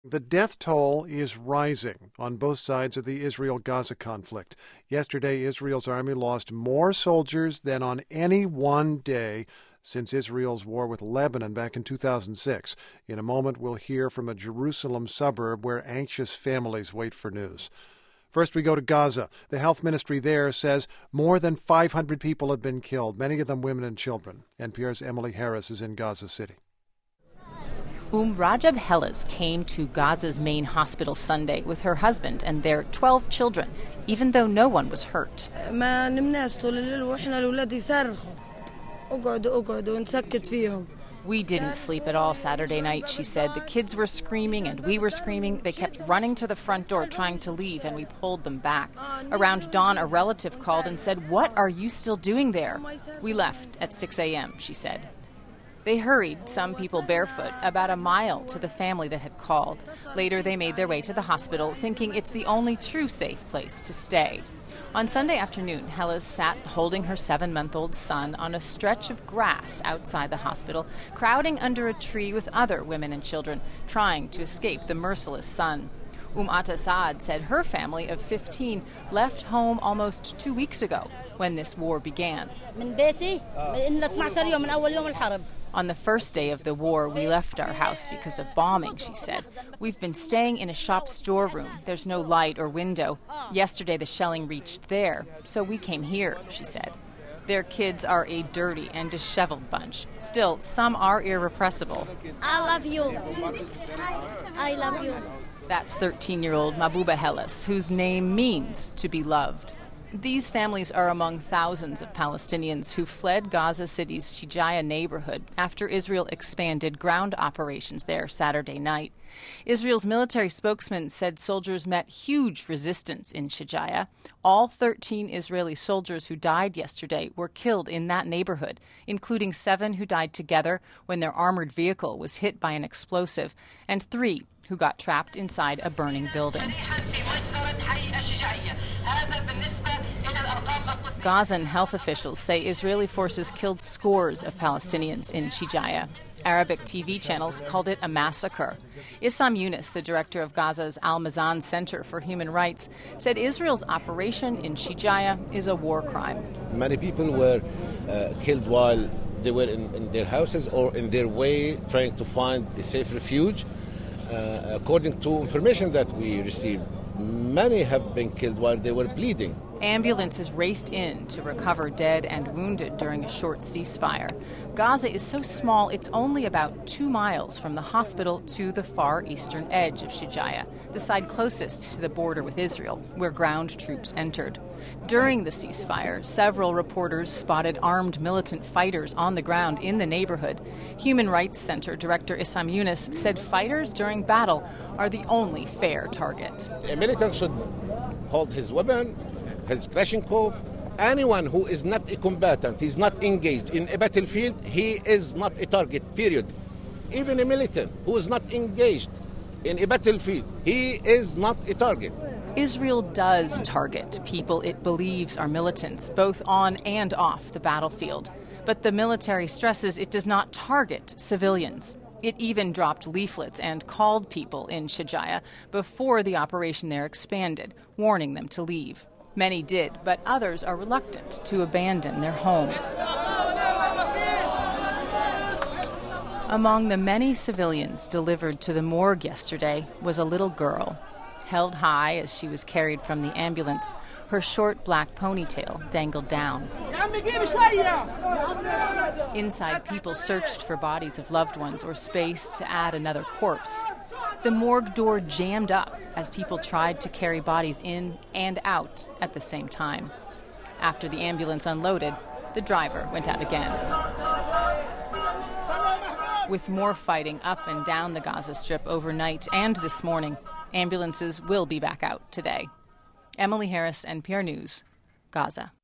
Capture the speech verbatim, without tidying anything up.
The death toll is rising on both sides of the Israel-Gaza conflict. Yesterday, Israel's army lost more soldiers than on any one day since Israel's war with Lebanon back in two thousand six. In a moment, we'll hear from a Jerusalem suburb where anxious families wait for news. First, we go to Gaza. The health ministry there says more than five hundred people have been killed, many of them women and children. N P R's Emily Harris is in Gaza City. Um Rajab Hellas came to Gaza's main hospital Sunday with her husband and their twelve children, even though no one was hurt. We didn't sleep at all Saturday night, she said. The kids were screaming and we were screaming. They kept running to the front door trying to leave, and we pulled them back. Around dawn, a relative called and said, "What are you still doing there?" We left at six a.m., she said. They hurried, some people barefoot, about a mile to the family that had called. Later, they made their way to the hospital, thinking it's the only true safe place to stay. On Sunday afternoon, Hellas sat holding her seven-month-old son on a stretch of grass outside the hospital, crowding under a tree with other women and children, trying to escape the merciless sun. Um Ata Saad said her family of fifteen left home almost two weeks ago when this war began. On the first day of the war, we left our house because of bombing, she said. We've been staying in a shop storeroom. There's no light or window. Yesterday, the shelling reached there, so we came here, she said. Their kids are a dirty and disheveled bunch. Still, some are irrepressible. I love you. I love you. That's thirteen-year-old Mabuba Hellas, whose name means to be loved. These families are among thousands of Palestinians who fled Gaza City's Shijaya neighborhood after Israel expanded ground operations there Saturday night. Israel's military spokesman said soldiers met huge resistance in Shijaya. All thirteen Israeli soldiers who died yesterday were killed in that neighborhood, including seven who died together when their armored vehicle was hit by an explosive, and three who got trapped inside a burning building. Gazan health officials say Israeli forces killed scores of Palestinians in Shijaya. Arabic T V channels called it a massacre. Issam Yunus, the director of Gaza's Al-Mazan Center for Human Rights, said Israel's operation in Shijaya is a war crime. Many people were uh, killed while they were in, in their houses or in their way trying to find a safe refuge. Uh, according to information that we received, many have been killed while they were bleeding. Ambulances raced in to recover dead and wounded during a short ceasefire. Gaza is so small it's only about two miles from the hospital to the far eastern edge of Shijaya, the side closest to the border with Israel, where ground troops entered. During the ceasefire, several reporters spotted armed militant fighters on the ground in the neighborhood. Human Rights Center Director Issam Yunus said fighters during battle are the only fair target. A militant should hold his weapon, his Kalashnikov. Anyone who is not a combatant, he's not engaged in a battlefield, he is not a target, period. Even a militant who is not engaged in a battlefield, he is not a target. Israel does target people it believes are militants, both on and off the battlefield. But the military stresses it does not target civilians. It even dropped leaflets and called people in Shijaya before the operation there expanded, warning them to leave. Many did, but others are reluctant to abandon their homes. Among the many civilians delivered to the morgue yesterday was a little girl. Held high as she was carried from the ambulance, her short black ponytail dangled down. Inside, people searched for bodies of loved ones or space to add another corpse. The morgue door jammed up as people tried to carry bodies in and out at the same time. After the ambulance unloaded, the driver went out again. With more fighting up and down the Gaza Strip overnight and this morning, ambulances will be back out today. Emily Harris, N P R News, Gaza.